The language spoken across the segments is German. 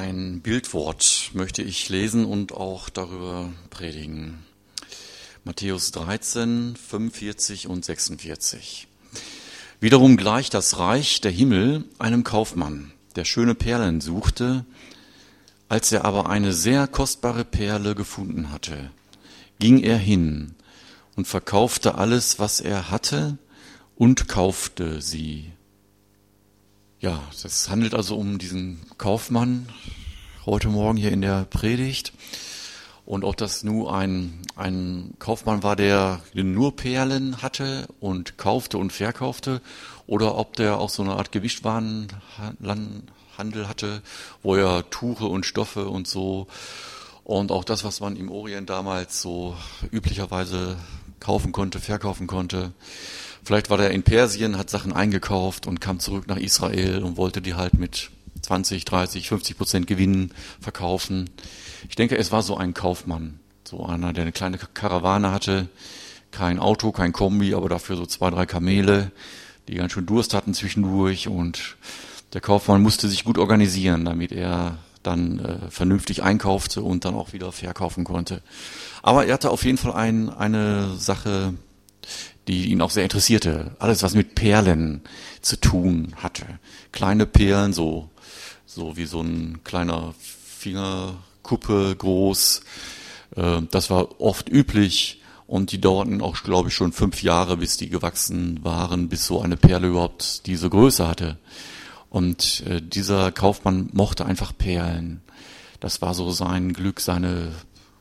Ein Bildwort möchte ich lesen und auch darüber predigen. Matthäus 13, 45 und 46. Wiederum gleicht das Reich der Himmel einem Kaufmann, der schöne Perlen suchte. Als er aber eine sehr kostbare Perle gefunden hatte, ging er hin und verkaufte alles, was er hatte, und kaufte sie. Ja, das handelt also um diesen Kaufmann heute Morgen hier in der Predigt. Und ob das nur ein Kaufmann war, der nur Perlen hatte und kaufte und verkaufte, oder ob der auch so eine Art Gewichtwarenhandel hatte, wo er Tuche und Stoffe und so und auch das, was man im Orient damals so üblicherweise kaufen konnte, verkaufen konnte. Vielleicht war der in Persien, hat Sachen eingekauft und kam zurück nach Israel und wollte die halt mit 20, 30, 50% Gewinn verkaufen. Ich denke, es war so ein Kaufmann, so einer, der eine kleine Karawane hatte, kein Auto, kein Kombi, aber dafür so 2, 3 Kamele, die ganz schön Durst hatten zwischendurch, und der Kaufmann musste sich gut organisieren, damit er dann vernünftig einkaufte und dann auch wieder verkaufen konnte. Aber er hatte auf jeden Fall eine Sache, die ihn auch sehr interessierte. Alles, was mit Perlen zu tun hatte. Kleine Perlen, so wie so ein kleiner Fingerkuppe groß. Das war oft üblich, und die dauerten auch, glaube ich, schon 5 Jahre, bis die gewachsen waren, bis so eine Perle überhaupt diese Größe hatte. Und dieser Kaufmann mochte einfach Perlen. Das war so sein Glück, sein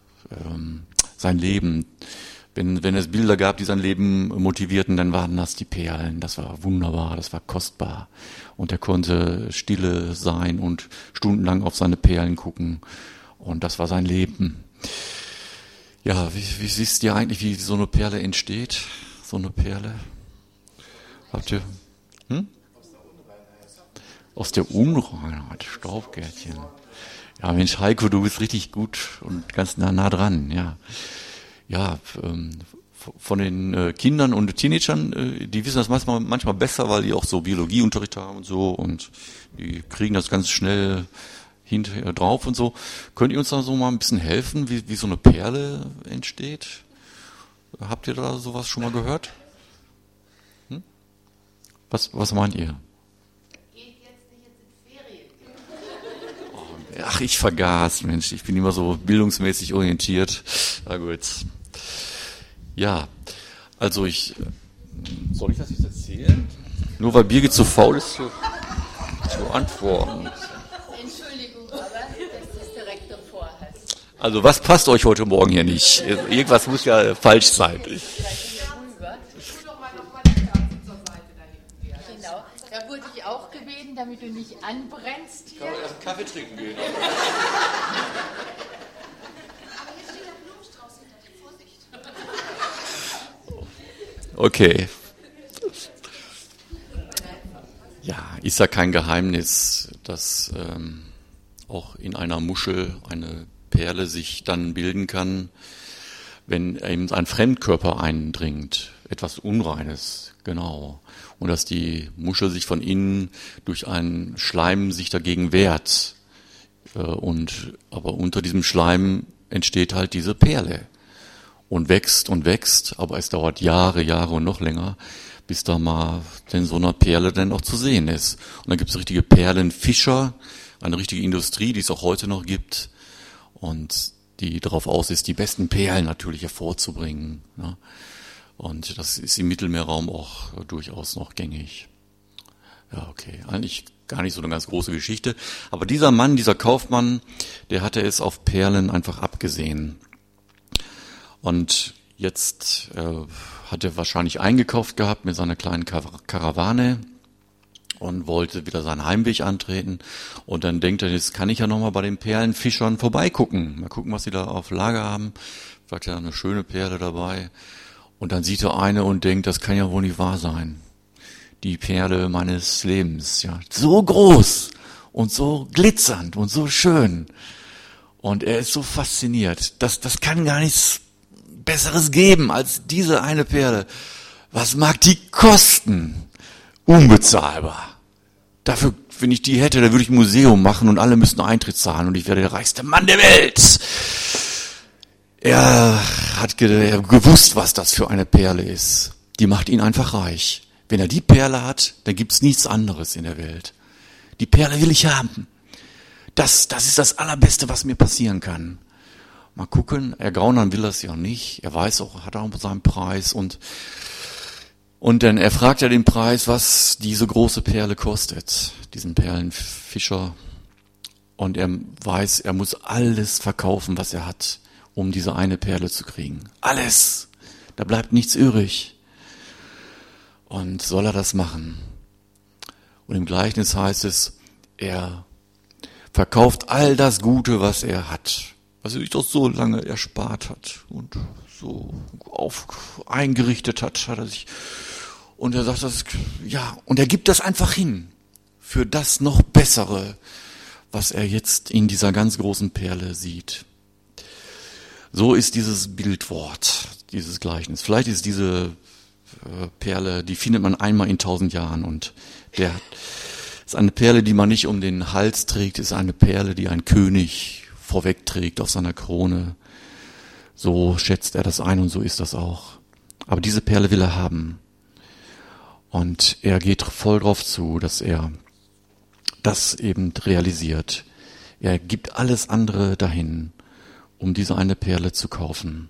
Leben. Wenn es Bilder gab, die sein Leben motivierten, dann waren das die Perlen. Das war wunderbar, das war kostbar. Und er konnte stille sein und stundenlang auf seine Perlen gucken. Und das war sein Leben. Ja, wie siehst du eigentlich, wie so eine Perle entsteht? So eine Perle? Habt ihr? Aus der Unreinheit, Staubgärtchen. Ja, Mensch, Heiko, du bist richtig gut und ganz nah dran, ja. Ja, von den Kindern und Teenagern, die wissen das manchmal besser, weil die auch so Biologieunterricht haben und so, und die kriegen das ganz schnell hinterher drauf und so. Könnt ihr uns da so mal ein bisschen helfen, wie so eine Perle entsteht? Habt ihr da sowas schon mal gehört? Was meint ihr? Ach, ich vergaß, Mensch, ich bin immer so bildungsmäßig orientiert. Na gut. Ja, also soll ich das jetzt erzählen? Nur weil Birgit zu faul ist zu antworten. Entschuldigung, aber das ist direkt davor. Also was passt euch heute Morgen hier nicht? Irgendwas muss ja falsch sein. Genau, da wurde ich auch gebeten, damit du nicht anbrennst hier. Kann man erst einen Kaffee trinken gehen? Okay. Ja, ist ja kein Geheimnis, dass auch in einer Muschel eine Perle sich dann bilden kann, wenn eben ein Fremdkörper eindringt, etwas Unreines, genau. Und dass die Muschel sich von innen durch einen Schleim sich dagegen wehrt. Aber unter diesem Schleim entsteht halt diese Perle. Und wächst, aber es dauert Jahre und noch länger, bis da mal denn so eine Perle dann auch zu sehen ist. Und dann gibt es richtige Perlenfischer, eine richtige Industrie, die es auch heute noch gibt, und die darauf aus ist, die besten Perlen natürlich hervorzubringen. Ne? Und das ist im Mittelmeerraum auch durchaus noch gängig. Ja, okay, eigentlich gar nicht so eine ganz große Geschichte. Aber dieser Mann, dieser Kaufmann, der hatte es auf Perlen einfach abgesehen. Und jetzt hat er wahrscheinlich eingekauft gehabt mit seiner kleinen Karawane und wollte wieder seinen Heimweg antreten. Und dann denkt er, jetzt kann ich ja nochmal bei den Perlenfischern vorbeigucken. Mal gucken, was sie da auf Lager haben. Vielleicht ja eine schöne Perle dabei. Und dann sieht er eine und denkt, das kann ja wohl nicht wahr sein. Die Perle meines Lebens, ja, so groß und so glitzernd und so schön. Und er ist so fasziniert. Das kann gar nichts Besseres geben als diese eine Perle. Was mag die kosten? Unbezahlbar. Dafür wenn ich die hätte, dann würde ich ein Museum machen und alle müssten Eintritt zahlen und ich wäre der reichste Mann der Welt. Er hat gewusst, was das für eine Perle ist. Die macht ihn einfach reich. Wenn er die Perle hat, dann gibt's nichts anderes in der Welt. Die Perle will ich haben. Das ist das Allerbeste, was mir passieren kann. Mal gucken, ergaunern will er es ja nicht. Er weiß auch, hat auch seinen Preis und dann fragt er den Preis, was diese große Perle kostet, diesen Perlenfischer. Und er weiß, er muss alles verkaufen, was er hat, um diese eine Perle zu kriegen. Alles. Da bleibt nichts übrig. Und soll er das machen? Und im Gleichnis heißt es, er verkauft all das Gute, was er hat, was er sich doch so lange erspart hat und so eingerichtet hat er sich. Und er sagt das, ja, und er gibt das einfach hin für das noch Bessere, was er jetzt in dieser ganz großen Perle sieht. So ist dieses Bildwort, dieses Gleichnis. Vielleicht ist diese Perle, die findet man einmal in 1000 Jahren und der ist eine Perle, die man nicht um den Hals trägt, ist eine Perle, die ein König vorweg trägt auf seiner Krone. So schätzt er das ein und so ist das auch. Aber diese Perle will er haben. Und er geht voll drauf zu, dass er das eben realisiert. Er gibt alles andere dahin, um diese eine Perle zu kaufen.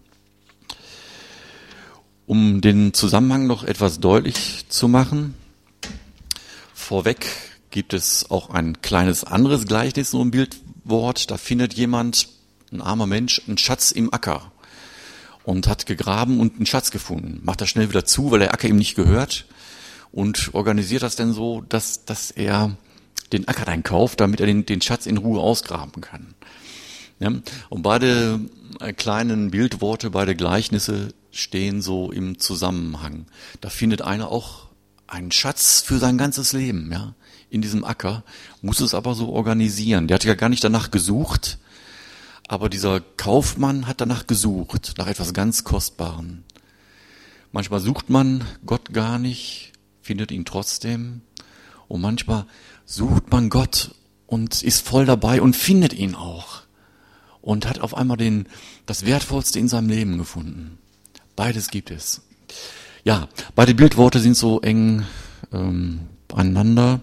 Um den Zusammenhang noch etwas deutlich zu machen, vorweg gibt es auch ein kleines anderes Gleichnis, so ein Bildwort. Da findet jemand, ein armer Mensch, einen Schatz im Acker und hat gegraben und einen Schatz gefunden. Macht das schnell wieder zu, weil der Acker ihm nicht gehört und organisiert das dann so, dass er den Acker dann kauft, damit er den Schatz in Ruhe ausgraben kann. Ja? Und beide kleinen Bildworte, beide Gleichnisse stehen so im Zusammenhang. Da findet einer auch einen Schatz für sein ganzes Leben, ja, in diesem Acker, muss es aber so organisieren. Der hat ja gar nicht danach gesucht, aber dieser Kaufmann hat danach gesucht, nach etwas ganz Kostbarem. Manchmal sucht man Gott gar nicht, findet ihn trotzdem, und manchmal sucht man Gott und ist voll dabei und findet ihn auch und hat auf einmal das Wertvollste in seinem Leben gefunden. Beides gibt es. Ja, beide Bildworte sind so eng beieinander.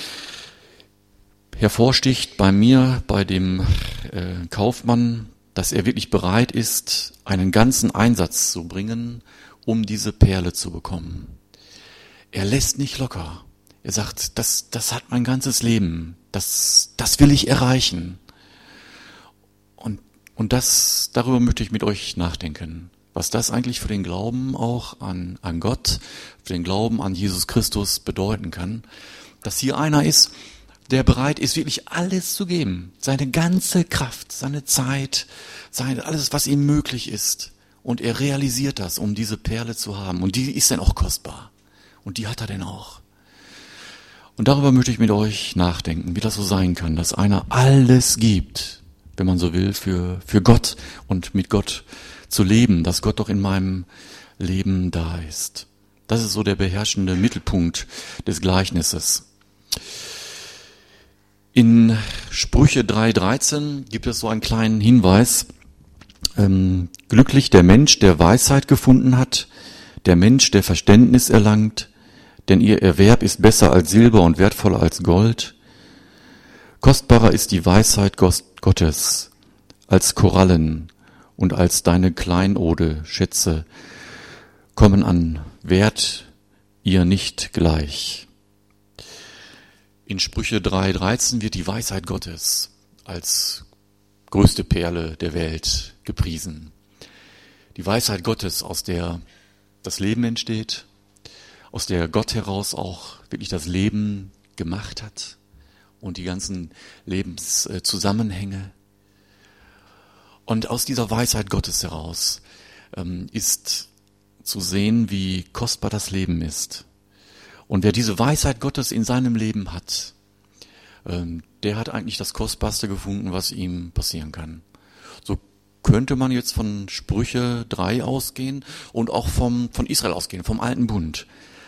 Hervorsticht bei mir, bei dem Kaufmann, dass er wirklich bereit ist, einen ganzen Einsatz zu bringen, um diese Perle zu bekommen. Er lässt nicht locker. Er sagt, das hat mein ganzes Leben. Das will ich erreichen. Und darüber möchte ich mit euch nachdenken. Was das eigentlich für den Glauben auch an Gott, für den Glauben an Jesus Christus bedeuten kann. Dass hier einer ist, der bereit ist, wirklich alles zu geben. Seine ganze Kraft, seine Zeit, alles, was ihm möglich ist. Und er realisiert das, um diese Perle zu haben. Und die ist dann auch kostbar. Und die hat er dann auch. Und darüber möchte ich mit euch nachdenken, wie das so sein kann, dass einer alles gibt, wenn man so will, für Gott und mit Gott zu leben, dass Gott doch in meinem Leben da ist. Das ist so der beherrschende Mittelpunkt des Gleichnisses. In Sprüche 3,13 gibt es so einen kleinen Hinweis. Glücklich der Mensch, der Weisheit gefunden hat, der Mensch, der Verständnis erlangt, denn ihr Erwerb ist besser als Silber und wertvoller als Gold. Kostbarer ist die Weisheit Gottes als Korallen und als deine Kleinode, Schätze, kommen an Wert ihr nicht gleich. In Sprüche 3,13 wird die Weisheit Gottes als größte Perle der Welt gepriesen. Die Weisheit Gottes, aus der das Leben entsteht, aus der Gott heraus auch wirklich das Leben gemacht hat und die ganzen Lebenszusammenhänge. Und aus dieser Weisheit Gottes heraus ist zu sehen, wie kostbar das Leben ist. Und wer diese Weisheit Gottes in seinem Leben hat, der hat eigentlich das Kostbarste gefunden, was ihm passieren kann. So könnte man jetzt von Sprüche 3 ausgehen und auch von Israel ausgehen, vom Alten Bund.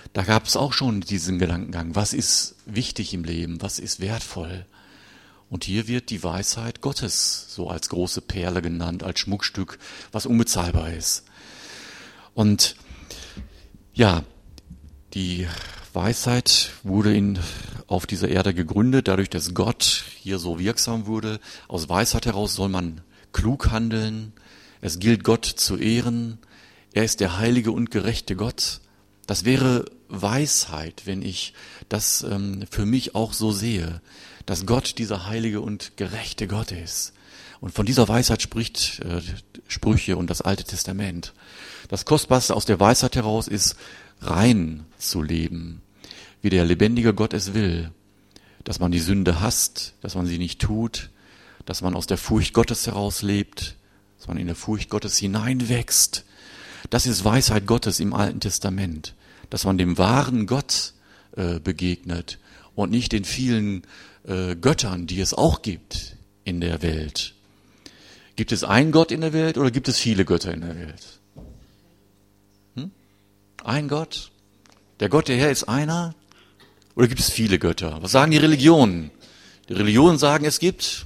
Da gab es auch schon diesen Gedankengang, was ist wichtig im Leben, was ist wertvoll. Und hier wird die Weisheit Gottes so als große Perle genannt, als Schmuckstück, was unbezahlbar ist. Und ja, die Weisheit wurde auf dieser Erde gegründet, dadurch, dass Gott hier so wirksam wurde. Aus Weisheit heraus soll man klug handeln. Es gilt Gott zu ehren. Er ist der heilige und gerechte Gott. Das wäre Weisheit, wenn ich das für mich auch so sehe, dass Gott dieser heilige und gerechte Gott ist. Und von dieser Weisheit spricht Sprüche und das Alte Testament. Das Kostbarste aus der Weisheit heraus ist, rein zu leben, wie der lebendige Gott es will. Dass man die Sünde hasst, dass man sie nicht tut, dass man aus der Furcht Gottes heraus lebt, dass man in der Furcht Gottes hineinwächst. Das ist Weisheit Gottes im Alten Testament. Dass man dem wahren Gott begegnet und nicht den vielen Göttern, die es auch gibt in der Welt. Gibt es einen Gott in der Welt oder gibt es viele Götter in der Welt? Ein Gott? Der Gott, der Herr, ist einer? Oder gibt es viele Götter? Was sagen die Religionen? Die Religionen sagen, es gibt...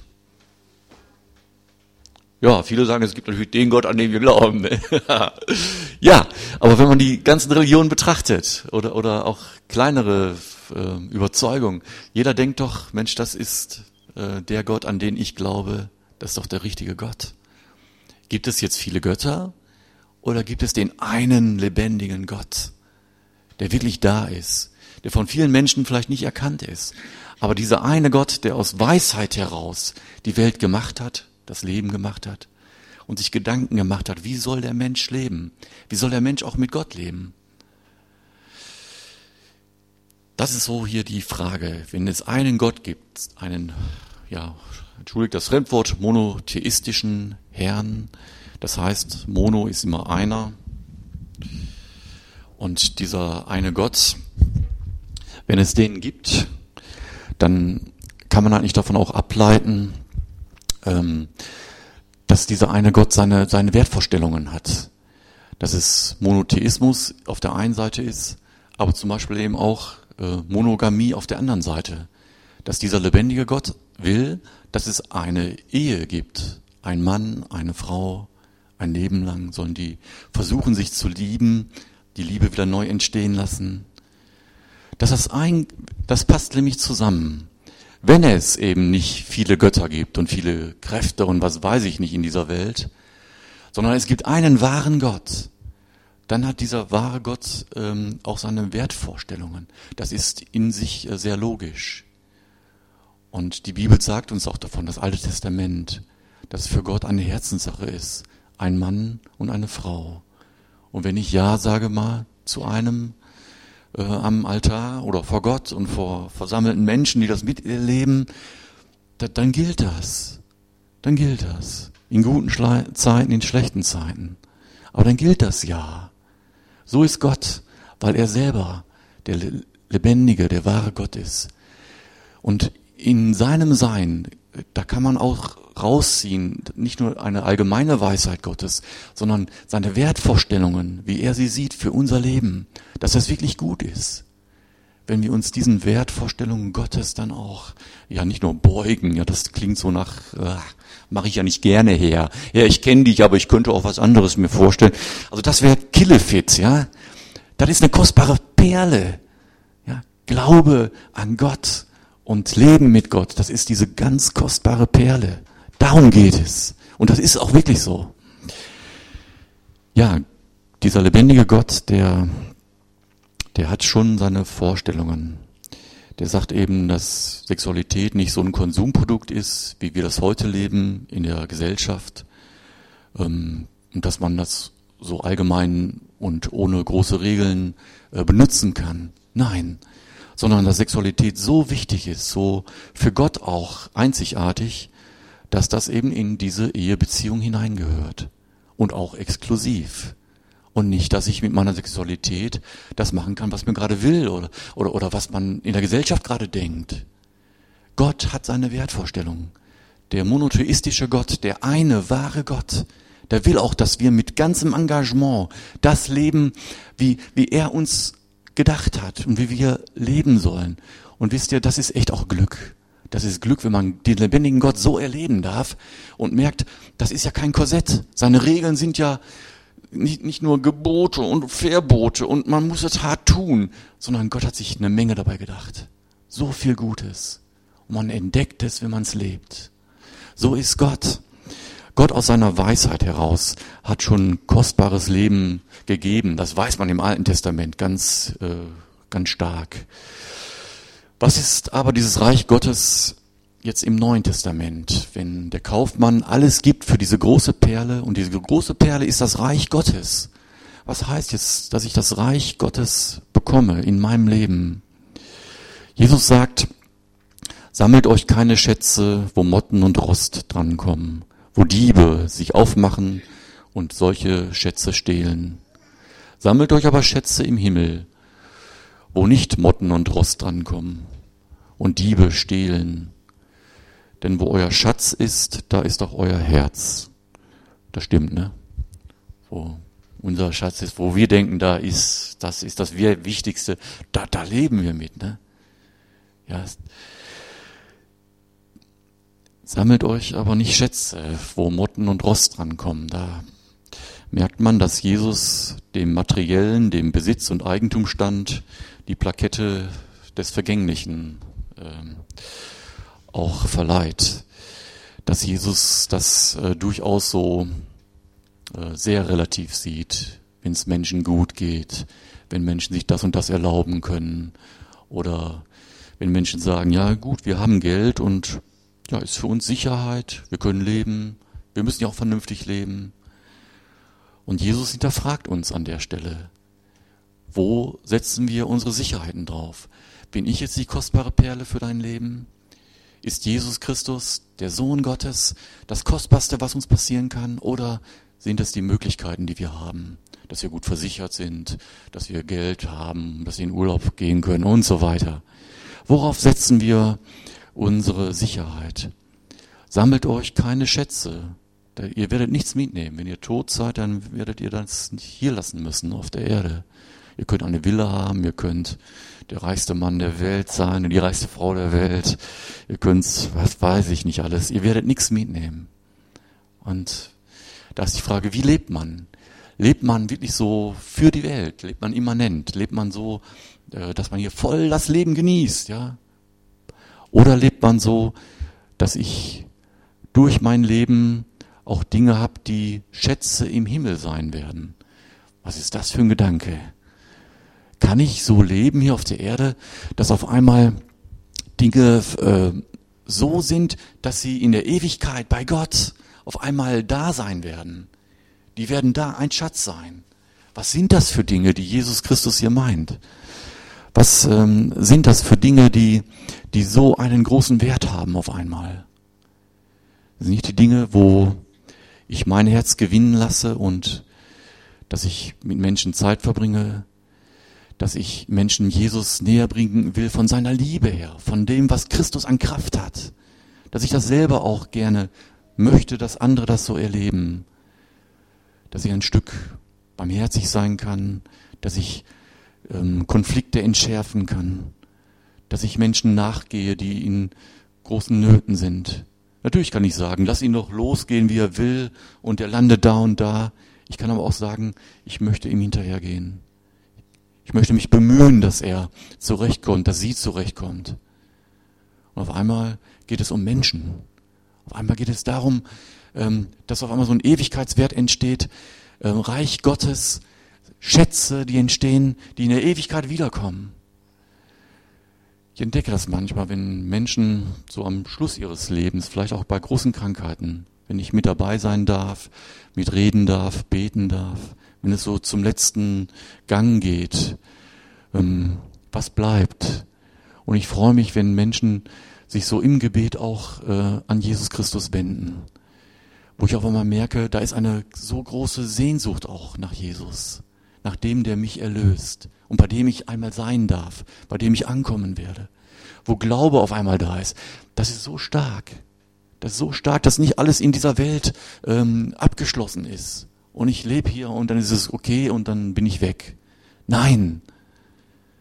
Ja, viele sagen, es gibt natürlich den Gott, an den wir glauben. Ja, aber wenn man die ganzen Religionen betrachtet oder auch kleinere Überzeugungen, jeder denkt doch, Mensch, das ist der Gott, an den ich glaube, das ist doch der richtige Gott. Gibt es jetzt viele Götter oder gibt es den einen lebendigen Gott, der wirklich da ist, der von vielen Menschen vielleicht nicht erkannt ist, aber dieser eine Gott, der aus Weisheit heraus die Welt gemacht hat, das Leben gemacht hat und sich Gedanken gemacht hat, wie soll der Mensch leben? Wie soll der Mensch auch mit Gott leben? Das ist so hier die Frage. Wenn es einen Gott gibt, einen, entschuldigt das Fremdwort, monotheistischen Herrn, das heißt, Mono ist immer einer und dieser eine Gott, wenn es den gibt, dann kann man eigentlich davon auch ableiten, dass dieser eine Gott seine Wertvorstellungen hat. Dass es Monotheismus auf der einen Seite ist, aber zum Beispiel eben auch Monogamie auf der anderen Seite. Dass dieser lebendige Gott will, dass es eine Ehe gibt. Ein Mann, eine Frau, ein Leben lang sollen die versuchen, sich zu lieben, die Liebe wieder neu entstehen lassen. Das passt nämlich zusammen. Wenn es eben nicht viele Götter gibt und viele Kräfte und was weiß ich nicht in dieser Welt, sondern es gibt einen wahren Gott, dann hat dieser wahre Gott auch seine Wertvorstellungen. Das ist in sich sehr logisch. Und die Bibel sagt uns auch davon, das Alte Testament, dass es für Gott eine Herzenssache ist, ein Mann und eine Frau. Und wenn ich Ja sage mal zu einem, am Altar oder vor Gott und vor versammelten Menschen, die das miterleben, dann gilt das. Dann gilt das. In guten Zeiten, in schlechten Zeiten. Aber dann gilt das Ja. So ist Gott, weil er selber der lebendige, der wahre Gott ist. Und in seinem Sein, da kann man auch rausziehen, nicht nur eine allgemeine Weisheit Gottes, sondern seine Wertvorstellungen, wie er sie sieht für unser Leben, dass das wirklich gut ist. Wenn wir uns diesen Wertvorstellungen Gottes dann auch, nicht nur beugen, das klingt so nach, mache ich ja nicht gerne her. Ja, ich kenne dich, aber ich könnte auch was anderes mir vorstellen. Also das wäre Killefit, ja. Das ist eine kostbare Perle. Ja, Glaube an Gott und Leben mit Gott, das ist diese ganz kostbare Perle. Darum geht es. Und das ist auch wirklich so. Ja, dieser lebendige Gott, der hat schon seine Vorstellungen. Der sagt eben, dass Sexualität nicht so ein Konsumprodukt ist, wie wir das heute leben in der Gesellschaft. Und dass man das so allgemein und ohne große Regeln benutzen kann. Nein, sondern dass Sexualität so wichtig ist, so für Gott auch einzigartig, dass das eben in diese Ehebeziehung hineingehört und auch exklusiv. Und nicht, dass ich mit meiner Sexualität das machen kann, was mir gerade will oder was man in der Gesellschaft gerade denkt. Gott hat seine Wertvorstellungen. Der monotheistische Gott, der eine wahre Gott, der will auch, dass wir mit ganzem Engagement das leben, wie er uns gedacht hat und wie wir leben sollen. Und wisst ihr, das ist echt auch Glück. Das ist Glück, wenn man den lebendigen Gott so erleben darf und merkt, das ist ja kein Korsett. Seine Regeln sind ja nicht nur Gebote und Verbote und man muss es hart tun, sondern Gott hat sich eine Menge dabei gedacht. So viel Gutes. Und man entdeckt es, wenn man es lebt. So ist Gott. Gott aus seiner Weisheit heraus hat schon kostbares Leben gegeben. Das weiß man im Alten Testament ganz stark. Was ist aber dieses Reich Gottes jetzt im Neuen Testament, wenn der Kaufmann alles gibt für diese große Perle und diese große Perle ist das Reich Gottes? Was heißt jetzt, dass ich das Reich Gottes bekomme in meinem Leben? Jesus sagt, sammelt euch keine Schätze, wo Motten und Rost drankommen, wo Diebe sich aufmachen und solche Schätze stehlen. Sammelt euch aber Schätze im Himmel, wo nicht Motten und Rost drankommen und Diebe stehlen. Denn wo euer Schatz ist, da ist auch euer Herz. Das stimmt, ne? Wo unser Schatz ist, wo wir denken, das ist das Wichtigste, da leben wir mit, ne? Ja. Sammelt euch aber nicht Schätze, wo Motten und Rost drankommen. Da merkt man, dass Jesus dem Materiellen, dem Besitz und Eigentumsstand die Plakette des Vergänglichen auch verleiht. Dass Jesus das durchaus so sehr relativ sieht, wenn es Menschen gut geht, wenn Menschen sich das und das erlauben können oder wenn Menschen sagen, ja gut, wir haben Geld und ja, ist für uns Sicherheit, wir können leben, wir müssen ja auch vernünftig leben. Und Jesus hinterfragt uns an der Stelle. Wo setzen wir unsere Sicherheiten drauf? Bin ich jetzt die kostbare Perle für dein Leben? Ist Jesus Christus, der Sohn Gottes, das Kostbarste, was uns passieren kann? Oder sind es die Möglichkeiten, die wir haben? Dass wir gut versichert sind, dass wir Geld haben, dass wir in Urlaub gehen können und so weiter. Worauf setzen wir unsere Sicherheit? Sammelt euch keine Schätze. Ihr werdet nichts mitnehmen. Wenn ihr tot seid, dann werdet ihr das hier lassen müssen auf der Erde. Ihr könnt eine Villa haben, ihr könnt der reichste Mann der Welt sein, die reichste Frau der Welt. Ihr könnt, was weiß ich nicht alles. Ihr werdet nichts mitnehmen. Und da ist die Frage, wie lebt man? Lebt man wirklich so für die Welt? Lebt man immanent? Lebt man so, dass man hier voll das Leben genießt? Ja? Oder lebt man so, dass ich durch mein Leben auch Dinge habe, die Schätze im Himmel sein werden? Was ist das für ein Gedanke? Kann ich so leben hier auf der Erde, dass auf einmal Dinge so sind, dass sie in der Ewigkeit bei Gott auf einmal da sein werden? Die werden da ein Schatz sein. Was sind das für Dinge, die Jesus Christus hier meint? Was sind das für Dinge, die so einen großen Wert haben auf einmal? Das sind nicht die Dinge, wo ich mein Herz gewinnen lasse und dass ich mit Menschen Zeit verbringe, dass ich Menschen Jesus näher bringen will von seiner Liebe her, von dem, was Christus an Kraft hat. Dass ich das selber auch gerne möchte, dass andere das so erleben. Dass ich ein Stück barmherzig sein kann, dass ich Konflikte entschärfen kann, dass ich Menschen nachgehe, die in großen Nöten sind. Natürlich kann ich sagen, lass ihn doch losgehen, wie er will, und er landet da und da. Ich kann aber auch sagen, ich möchte ihm hinterhergehen. Ich möchte mich bemühen, dass er zurechtkommt, dass sie zurechtkommt. Und auf einmal geht es um Menschen. Auf einmal geht es darum, dass auf einmal so ein Ewigkeitswert entsteht, Reich Gottes, Schätze, die entstehen, die in der Ewigkeit wiederkommen. Ich entdecke das manchmal, wenn Menschen so am Schluss ihres Lebens, vielleicht auch bei großen Krankheiten, wenn ich mit dabei sein darf, mitreden darf, beten darf, wenn es so zum letzten Gang geht, was bleibt? Und ich freue mich, wenn Menschen sich so im Gebet auch an Jesus Christus wenden, wo ich auf einmal merke, da ist eine so große Sehnsucht auch nach Jesus, nach dem, der mich erlöst und bei dem ich einmal sein darf, bei dem ich ankommen werde, wo Glaube auf einmal da ist. Das ist so stark. Das ist so stark, dass nicht alles in dieser Welt abgeschlossen ist. Und ich lebe hier und dann ist es okay und dann bin ich weg. Nein,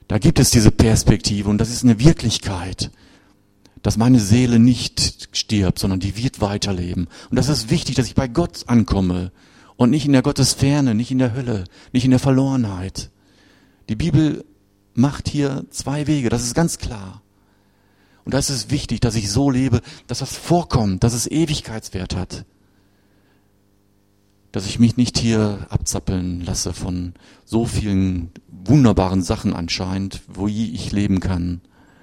Da gibt es diese Perspektive und das ist eine Wirklichkeit, dass meine Seele nicht stirbt, sondern die wird weiterleben. Und das ist wichtig, dass ich bei Gott ankomme und nicht in der Gottesferne, nicht in der Hölle, nicht in der Verlorenheit. Die Bibel macht hier 2 Wege, das ist ganz klar. Und das ist wichtig, dass ich so lebe, dass das vorkommt, dass es Ewigkeitswert hat. Dass ich mich nicht hier abzappeln lasse von so vielen wunderbaren Sachen anscheinend, wo ich leben kann.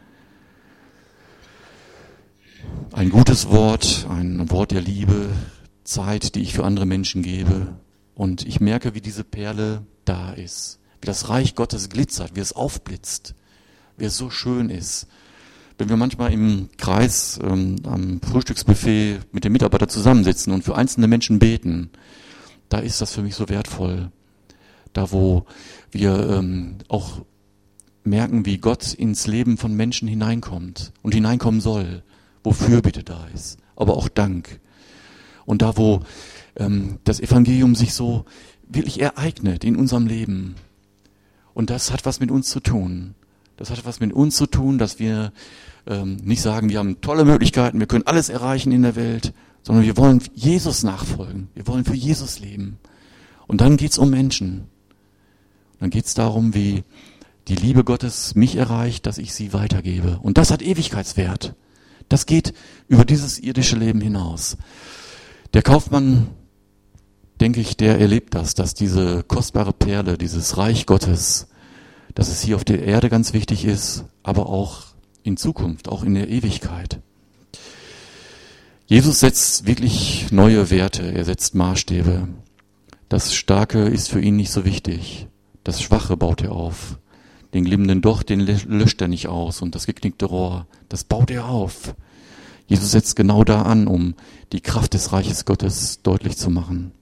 Ein gutes Wort, ein Wort der Liebe, Zeit, die ich für andere Menschen gebe. Und ich merke, wie diese Perle da ist. Wie das Reich Gottes glitzert, wie es aufblitzt, wie es so schön ist. Wenn wir manchmal im Kreis am Frühstücksbuffet mit den Mitarbeitern zusammensitzen und für einzelne Menschen beten, da ist das für mich so wertvoll. Da, wo wir auch merken, wie Gott ins Leben von Menschen hineinkommt und hineinkommen soll, wo Fürbitte da ist, aber auch Dank. Und da, wo das Evangelium sich so wirklich ereignet in unserem Leben. Und das hat was mit uns zu tun. Das hat was mit uns zu tun, dass wir nicht sagen, wir haben tolle Möglichkeiten, wir können alles erreichen in der Welt, sondern wir wollen Jesus nachfolgen. Wir wollen für Jesus leben. Und dann geht's um Menschen. Dann geht's darum, wie die Liebe Gottes mich erreicht, dass ich sie weitergebe. Und das hat Ewigkeitswert. Das geht über dieses irdische Leben hinaus. Der Kaufmann, denke ich, der erlebt das, dass diese kostbare Perle, dieses Reich Gottes, dass es hier auf der Erde ganz wichtig ist, aber auch in Zukunft, auch in der Ewigkeit. Jesus setzt wirklich neue Werte, er setzt Maßstäbe. Das Starke ist für ihn nicht so wichtig. Das Schwache baut er auf. Den glimmenden Docht, den löscht er nicht aus. Und das geknickte Rohr, das baut er auf. Jesus setzt genau da an, um die Kraft des Reiches Gottes deutlich zu machen.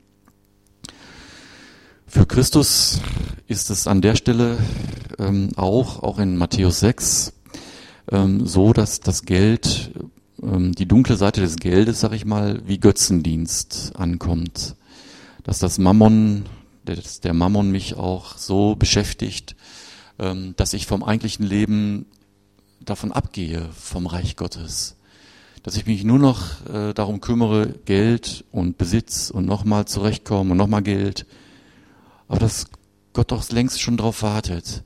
Für Christus ist es an der Stelle auch in Matthäus 6, so, dass das Geld, die dunkle Seite des Geldes, sag ich mal, wie Götzendienst ankommt. Dass der Mammon mich auch so beschäftigt, dass ich vom eigentlichen Leben davon abgehe, vom Reich Gottes. Dass ich mich nur noch darum kümmere, Geld und Besitz und nochmal zurechtkommen und nochmal Geld. Aber dass Gott doch längst schon drauf wartet.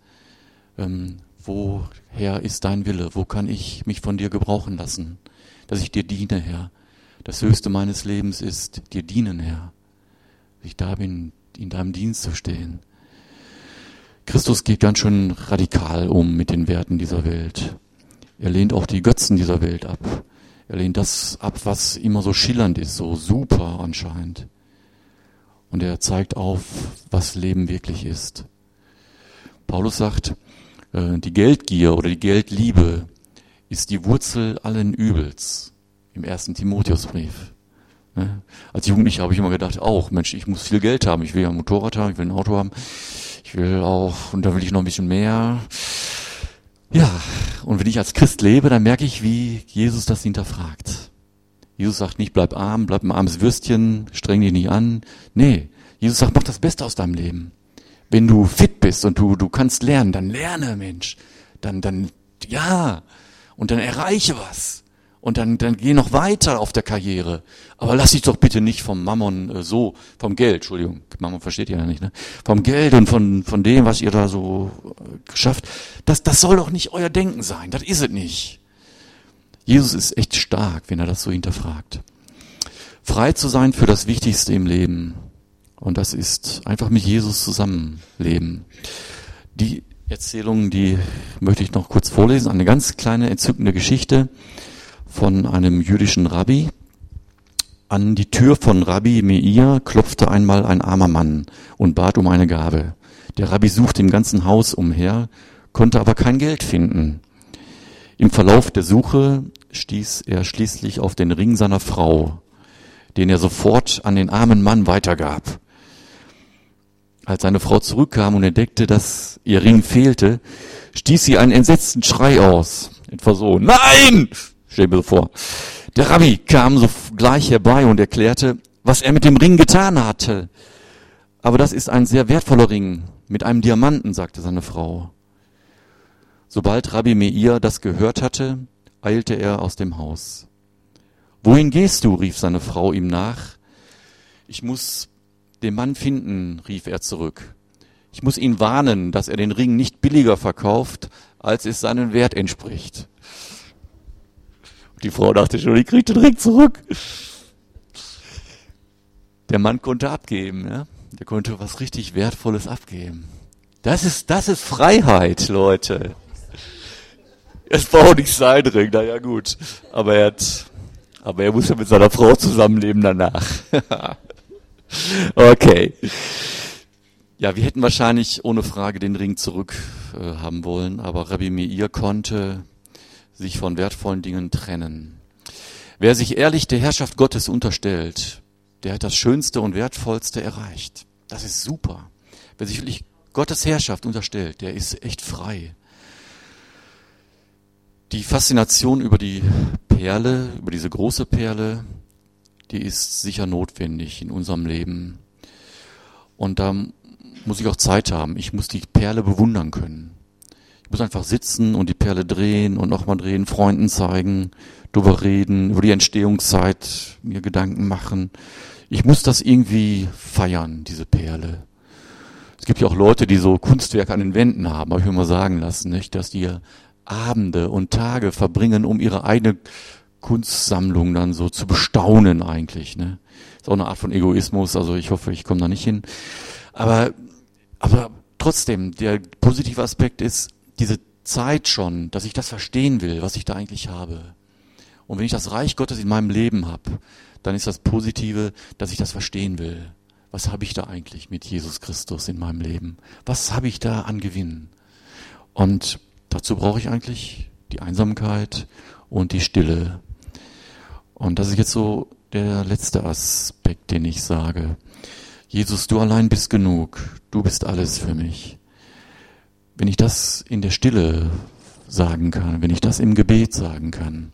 Woher ist dein Wille? Wo kann ich mich von dir gebrauchen lassen? Dass ich dir diene, Herr. Das Höchste meines Lebens ist, dir dienen, Herr. Dass ich da bin, in deinem Dienst zu stehen. Christus geht ganz schön radikal um mit den Werten dieser Welt. Er lehnt auch die Götzen dieser Welt ab. Er lehnt das ab, was immer so schillernd ist, so super anscheinend. Und er zeigt auf, was Leben wirklich ist. Paulus sagt, die Geldgier oder die Geldliebe ist die Wurzel allen Übels im 1. Timotheusbrief. Als Jugendlicher habe ich immer gedacht, Mensch, ich muss viel Geld haben, ich will ja ein Motorrad haben, ich will ein Auto haben, ich will auch, und da will ich noch ein bisschen mehr. Ja, und wenn ich als Christ lebe, dann merke ich, wie Jesus das hinterfragt. Jesus sagt nicht, bleib arm, bleib ein armes Würstchen, streng dich nicht an. Nee, Jesus sagt, mach das Beste aus deinem Leben. Wenn du fit bist und du kannst lernen, dann lerne, Mensch. Dann, ja. Und dann erreiche was. Und dann geh noch weiter auf der Karriere. Aber lass dich doch bitte nicht vom Mammon vom Geld, Entschuldigung, Mammon versteht ihr ja nicht, ne? Vom Geld und von dem, was ihr da so schafft. Das soll doch nicht euer Denken sein. Das ist es nicht. Jesus ist echt stark, wenn er das so hinterfragt. Frei zu sein für das Wichtigste im Leben. Und das ist einfach mit Jesus zusammenleben. Die Erzählung, die möchte ich noch kurz vorlesen. Eine ganz kleine, entzückende Geschichte von einem jüdischen Rabbi. An die Tür von Rabbi Meir klopfte einmal ein armer Mann und bat um eine Gabe. Der Rabbi suchte im ganzen Haus umher, konnte aber kein Geld finden. Im Verlauf der Suche stieß er schließlich auf den Ring seiner Frau, den er sofort an den armen Mann weitergab. Als seine Frau zurückkam und entdeckte, dass ihr Ring fehlte, stieß sie einen entsetzten Schrei aus. Etwa so, nein! Stell mir so vor. Der Rabbi kam sogleich herbei und erklärte, was er mit dem Ring getan hatte. Aber das ist ein sehr wertvoller Ring mit einem Diamanten, sagte seine Frau. Sobald Rabbi Meir das gehört hatte, eilte er aus dem Haus. »Wohin gehst du?« rief seine Frau ihm nach. »Ich muss den Mann finden«, rief er zurück. »Ich muss ihn warnen, dass er den Ring nicht billiger verkauft, als es seinem Wert entspricht.« Die Frau dachte schon, ich kriege den Ring zurück. Der Mann konnte abgeben, ja? Der konnte was richtig Wertvolles abgeben. Das ist Freiheit, Leute. Es braucht nicht sein Ring, naja gut. Aber er muss ja mit seiner Frau zusammenleben danach. Okay. Ja, wir hätten wahrscheinlich ohne Frage den Ring zurück haben wollen, aber Rabbi Meir konnte sich von wertvollen Dingen trennen. Wer sich ehrlich der Herrschaft Gottes unterstellt, der hat das Schönste und Wertvollste erreicht. Das ist super. Wer sich wirklich Gottes Herrschaft unterstellt, der ist echt frei. Die Faszination über die Perle, über diese große Perle, die ist sicher notwendig in unserem Leben. Und da muss ich auch Zeit haben. Ich muss die Perle bewundern können. Ich muss einfach sitzen und die Perle drehen und nochmal drehen, Freunden zeigen, drüber reden, über die Entstehungszeit mir Gedanken machen. Ich muss das irgendwie feiern, diese Perle. Es gibt ja auch Leute, die so Kunstwerke an den Wänden haben, habe ich mir mal sagen lassen, nicht, dass die Abende und Tage verbringen, um ihre eigene Kunstsammlung dann so zu bestaunen eigentlich. Ne? Ist auch eine Art von Egoismus, also ich hoffe, ich komme da nicht hin. Aber trotzdem, der positive Aspekt ist, diese Zeit schon, dass ich das verstehen will, was ich da eigentlich habe. Und wenn ich das Reich Gottes in meinem Leben habe, dann ist das Positive, dass ich das verstehen will. Was habe ich da eigentlich mit Jesus Christus in meinem Leben? Was habe ich da an Gewinn? Und dazu brauche ich eigentlich die Einsamkeit und die Stille. Und das ist jetzt so der letzte Aspekt, den ich sage. Jesus, du allein bist genug. Du bist alles für mich. Wenn ich das in der Stille sagen kann, wenn ich das im Gebet sagen kann,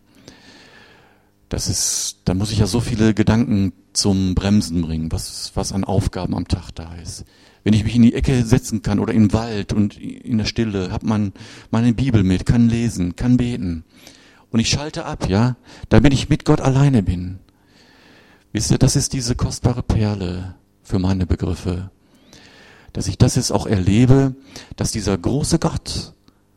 da muss ich ja so viele Gedanken zum Bremsen bringen, was an Aufgaben am Tag da ist. Wenn ich mich in die Ecke setzen kann oder im Wald und in der Stille, hab meine Bibel mit, kann lesen, kann beten. Und ich schalte ab, ja, damit ich mit Gott alleine bin. Wisst ihr, das ist diese kostbare Perle für meine Begriffe. Dass ich das jetzt auch erlebe, dass dieser große Gott,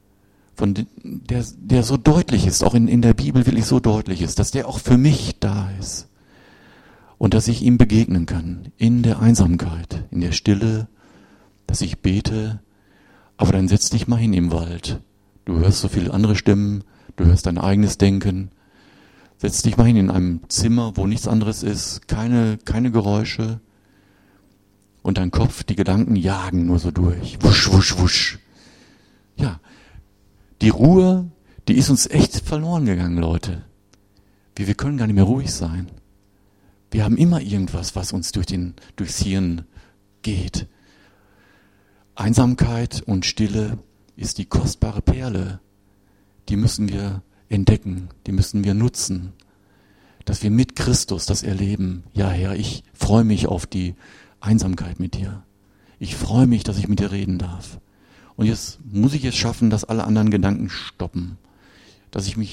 der so deutlich ist, auch in der Bibel wirklich so deutlich ist, dass der auch für mich da ist. Und dass ich ihm begegnen kann, in der Einsamkeit, in der Stille, dass ich bete, aber dann setz dich mal hin im Wald. Du hörst so viele andere Stimmen, du hörst dein eigenes Denken. Setz dich mal hin in einem Zimmer, wo nichts anderes ist, keine Geräusche. Und dein Kopf, die Gedanken jagen nur so durch. Wusch, wusch, wusch. Ja, die Ruhe, die ist uns echt verloren gegangen, Leute. Wir können gar nicht mehr ruhig sein. Wir haben immer irgendwas, was uns durchs Hirn geht. Einsamkeit und Stille ist die kostbare Perle. Die müssen wir entdecken, die müssen wir nutzen. Dass wir mit Christus das erleben. Ja, Herr, ich freue mich auf die Einsamkeit mit dir. Ich freue mich, dass ich mit dir reden darf. Und jetzt muss ich es schaffen, dass alle anderen Gedanken stoppen. Dass die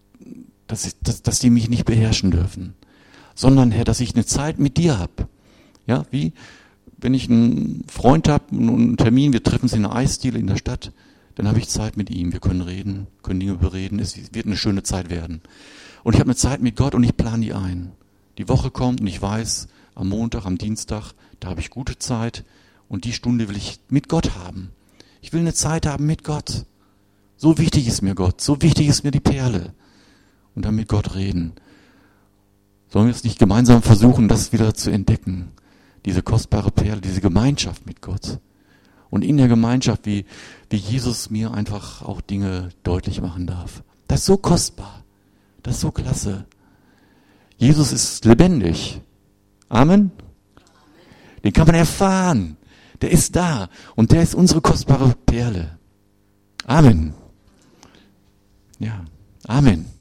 mich nicht beherrschen dürfen. Sondern, Herr, dass ich eine Zeit mit dir habe. Ja, wie wenn ich einen Freund habe, einen Termin, wir treffen uns in einer Eisdiele in der Stadt, dann habe ich Zeit mit ihm. Wir können reden, können Dinge bereden. Es wird eine schöne Zeit werden. Und ich habe eine Zeit mit Gott und ich plane die ein. Die Woche kommt und ich weiß, am Montag, am Dienstag, da habe ich gute Zeit und die Stunde will ich mit Gott haben. Ich will eine Zeit haben mit Gott. So wichtig ist mir Gott, so wichtig ist mir die Perle. Und dann mit Gott reden. Sollen wir es nicht gemeinsam versuchen, das wieder zu entdecken? Diese kostbare Perle, diese Gemeinschaft mit Gott. Und in der Gemeinschaft, wie Jesus mir einfach auch Dinge deutlich machen darf. Das ist so kostbar. Das ist so klasse. Jesus ist lebendig. Amen? Den kann man erfahren. Der ist da. Und der ist unsere kostbare Perle. Amen. Ja, Amen.